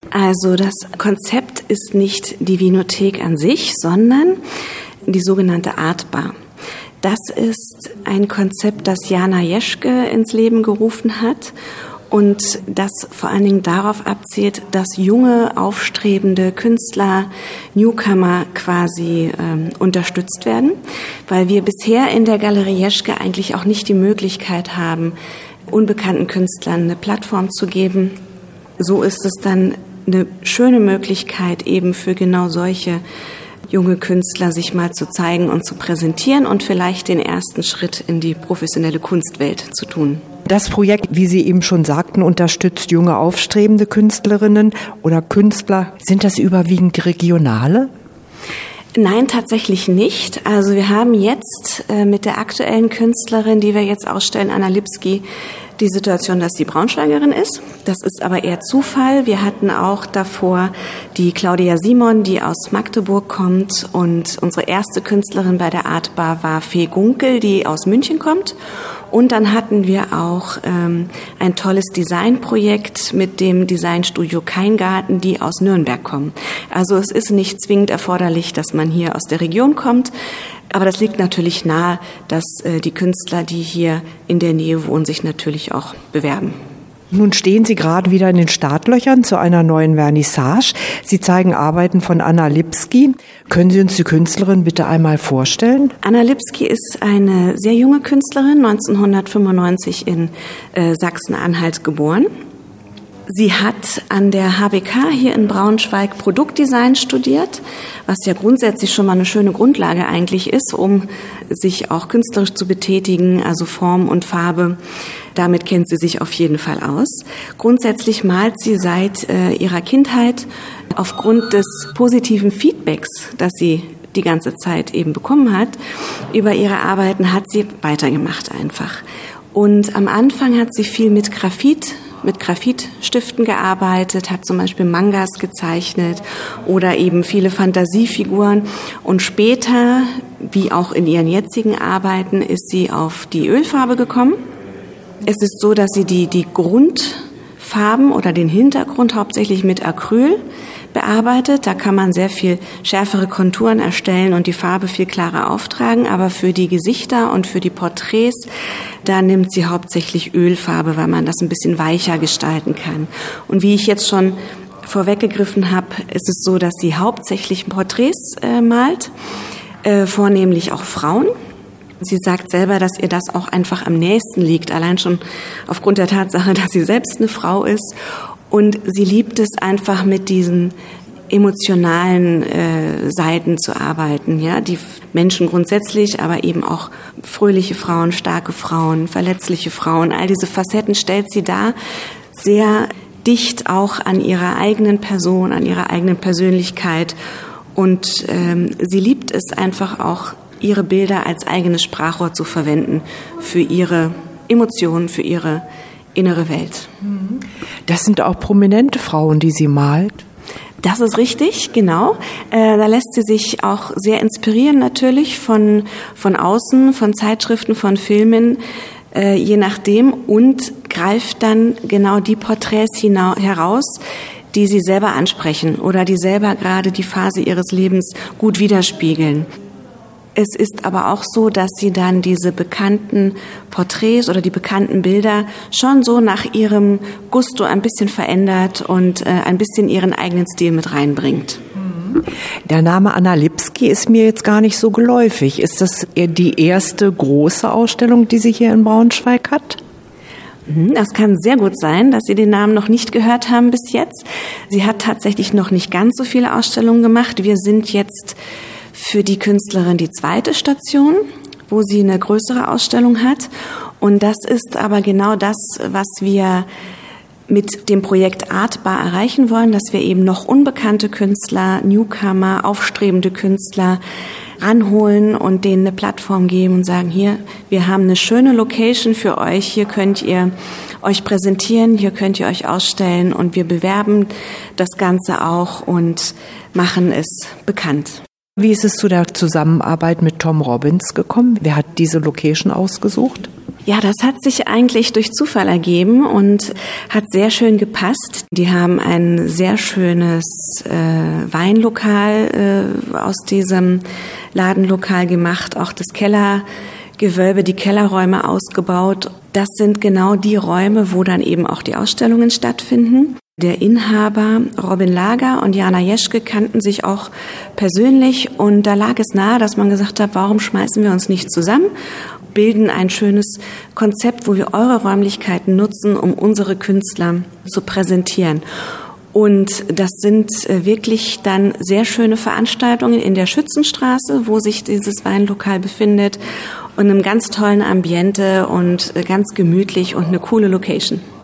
Also das Konzept ist nicht die Winothek an sich, sondern die sogenannte Art Bar. Das ist ein Konzept, das Jana Jeschke ins Leben gerufen hat und das vor allen Dingen darauf abzielt, dass junge, aufstrebende Künstler, Newcomer quasi unterstützt werden, weil wir bisher in der Galerie Jeschke eigentlich auch nicht die Möglichkeit haben, unbekannten Künstlern eine Plattform zu geben. So ist es dann eine schöne Möglichkeit eben für genau solche junge Künstler sich mal zu zeigen und zu präsentieren und vielleicht den ersten Schritt in die professionelle Kunstwelt zu tun. Das Projekt, wie Sie eben schon sagten, unterstützt junge aufstrebende Künstlerinnen oder Künstler. Sind das überwiegend regionale? Nein, tatsächlich nicht. Also wir haben jetzt mit der aktuellen Künstlerin, die wir jetzt ausstellen, Anna Lipski, die Situation, dass sie Braunschweigerin ist. Das ist aber eher Zufall. Wir hatten auch davor die Claudia Simon, die aus Magdeburg kommt. Und unsere erste Künstlerin bei der Art Bar war Fee Gunkel, die aus München kommt. Und dann hatten wir auch ein tolles Designprojekt mit dem Designstudio Keingarten, die aus Nürnberg kommen. Also es ist nicht zwingend erforderlich, dass man hier aus der Region kommt. Aber das liegt natürlich nahe, dass die Künstler, die hier in der Nähe wohnen, sich natürlich auch bewerben. Nun stehen Sie gerade wieder in den Startlöchern zu einer neuen Vernissage. Sie zeigen Arbeiten von Anna Lipski. Können Sie uns die Künstlerin bitte einmal vorstellen? Anna Lipski ist eine sehr junge Künstlerin, 1995 in Sachsen-Anhalt geboren. Sie hat an der HBK hier in Braunschweig Produktdesign studiert, was ja grundsätzlich schon mal eine schöne Grundlage eigentlich ist, um sich auch künstlerisch zu betätigen, also Form und Farbe. Damit kennt sie sich auf jeden Fall aus. Grundsätzlich malt sie seit ihrer Kindheit. Aufgrund des positiven Feedbacks, das sie die ganze Zeit eben bekommen hat, über ihre Arbeiten hat sie weitergemacht einfach. Und am Anfang hat sie viel mit Graphitstiften gearbeitet, hat zum Beispiel Mangas gezeichnet oder eben viele Fantasiefiguren. Und später, wie auch in ihren jetzigen Arbeiten, ist sie auf die Ölfarbe gekommen. Es ist so, dass sie die Grundfarben oder den Hintergrund hauptsächlich mit Acryl bearbeitet. Da kann man sehr viel schärfere Konturen erstellen und die Farbe viel klarer auftragen. Aber für die Gesichter und für die Porträts, da nimmt sie hauptsächlich Ölfarbe, weil man das ein bisschen weicher gestalten kann. Und wie ich jetzt schon vorweggegriffen habe, ist es so, dass sie hauptsächlich Porträts malt, vornehmlich auch Frauen. Sie sagt selber, dass ihr das auch einfach am nächsten liegt, allein schon aufgrund der Tatsache, dass sie selbst eine Frau ist. Und sie liebt es einfach mit diesen emotionalen Seiten zu arbeiten, ja, die Menschen grundsätzlich, aber eben auch fröhliche Frauen, starke Frauen, verletzliche Frauen, all diese Facetten stellt sie dar, sehr dicht auch an ihrer eigenen Person, an ihrer eigenen Persönlichkeit. Und sie liebt es einfach auch, ihre Bilder als eigenes Sprachrohr zu verwenden für ihre Emotionen, für ihre innere Welt. Das sind auch prominente Frauen, die sie malt? Das ist richtig, genau. Da lässt sie sich auch sehr inspirieren natürlich von außen, von Zeitschriften, von Filmen, je nachdem, und greift dann genau die Porträts heraus, die sie selber ansprechen oder die selber gerade die Phase ihres Lebens gut widerspiegeln. Es ist aber auch so, dass sie dann diese bekannten Porträts oder die bekannten Bilder schon so nach ihrem Gusto ein bisschen verändert und ein bisschen ihren eigenen Stil mit reinbringt. Der Name Anna Lipski ist mir jetzt gar nicht so geläufig. Ist das die erste große Ausstellung, die sie hier in Braunschweig hat? Das kann sehr gut sein, dass Sie den Namen noch nicht gehört haben bis jetzt. Sie hat tatsächlich noch nicht ganz so viele Ausstellungen gemacht. Wir sind jetzt für die Künstlerin die zweite Station, wo sie eine größere Ausstellung hat. Und das ist aber genau das, was wir mit dem Projekt Art Bar erreichen wollen, dass wir eben noch unbekannte Künstler, Newcomer, aufstrebende Künstler ranholen und denen eine Plattform geben und sagen, hier, wir haben eine schöne Location für euch, hier könnt ihr euch präsentieren, hier könnt ihr euch ausstellen und wir bewerben das Ganze auch und machen es bekannt. Wie ist es zu der Zusammenarbeit mit Tom Robbins gekommen? Wer hat diese Location ausgesucht? Ja, das hat sich eigentlich durch Zufall ergeben und hat sehr schön gepasst. Die haben ein sehr schönes Weinlokal aus diesem Ladenlokal gemacht, auch das Kellergewölbe, die Kellerräume ausgebaut. Das sind genau die Räume, wo dann eben auch die Ausstellungen stattfinden. Der Inhaber Robin Lager und Jana Jeschke kannten sich auch persönlich und da lag es nahe, dass man gesagt hat, warum schmeißen wir uns nicht zusammen, bilden ein schönes Konzept, wo wir eure Räumlichkeiten nutzen, um unsere Künstler zu präsentieren. Und das sind wirklich dann sehr schöne Veranstaltungen in der Schützenstraße, wo sich dieses Weinlokal befindet und einem ganz tollen Ambiente und ganz gemütlich und eine coole Location.